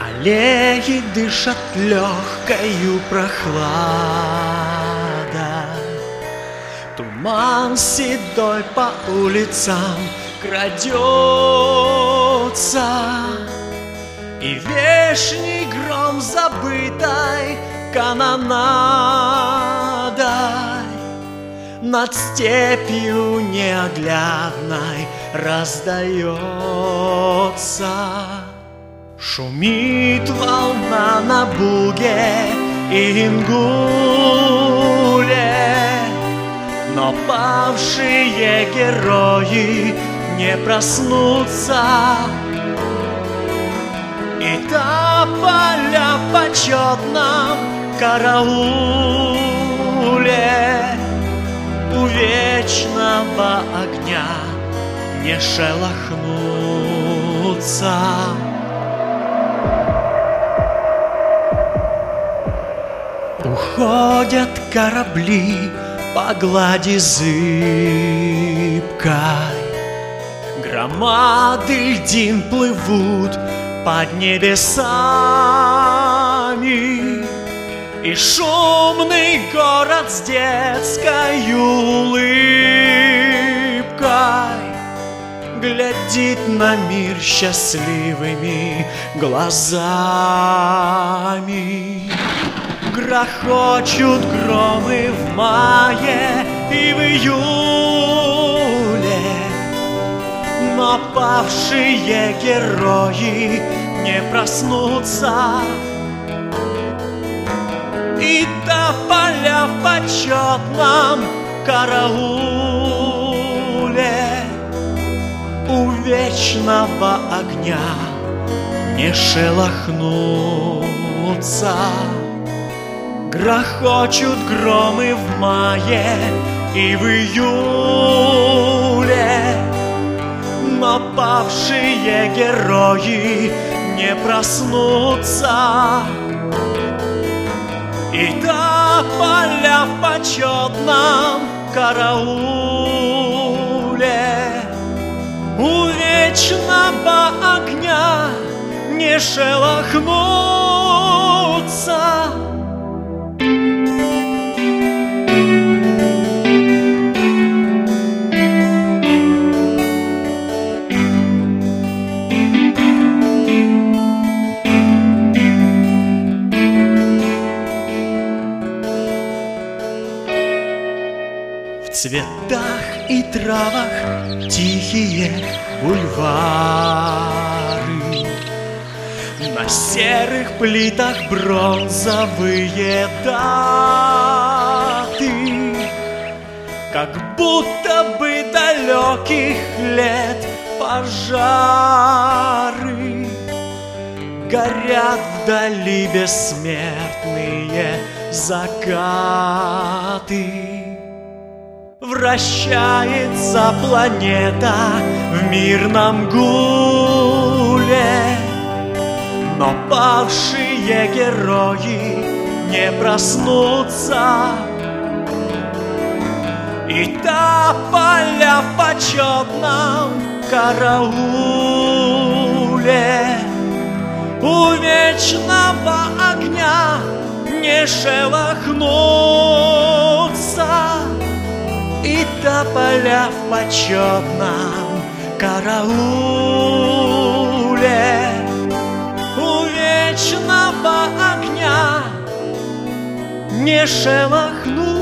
Аллеи дышат легкою прохладой, туман седой по улицам крадется, и вешний гром забытой канонадой над степью неоглядной раздается. Шумит волна на Буге и Ингуле, но павшие герои не проснутся. И тополя в почетном карауле у вечного огня не шелохнутся. Уходят корабли по глади зыбкой, громады льдин плывут под небесами, и шумный город с детской улыбкой глядит на мир счастливыми глазами. Грохочут громы в мае и в июле, но павшие герои не проснутся. И тополя в почетном карауле у вечного огня не шелохнутся. Грохочут громы в мае и в июле, но павшие герои не проснутся. И тополя в почетном карауле у вечного огня не шелохнутся. В цветах и травах тихие бульвары, на серых плитах бронзовые даты, как будто бы далеких лет пожары. Горят вдали бессмертные закаты. Вращается планета в мирном гуле, но павшие герои не проснутся. И тополя в почетном карауле у вечного огня не шелохнутся. И тополя в почетном карауле у вечного огня не шелохнутся.